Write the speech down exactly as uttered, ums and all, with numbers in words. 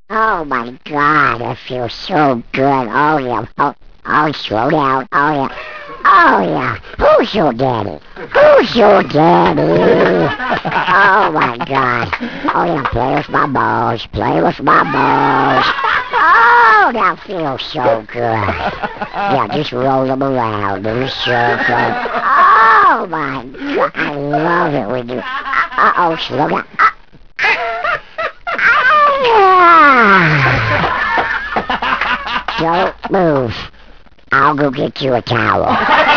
Oh my God, that feels so good. Oh yeah. Oh, oh, slow down. Oh yeah. Oh yeah. Who's your daddy? Who's your daddy? Oh my God. Oh yeah, play with my balls. Play with my balls. Oh, that feels so good. Yeah, just roll them around in a circle. Oh my God, I love it when you. Uh oh, slow down. Ah! Don't move. I'll go get you a towel.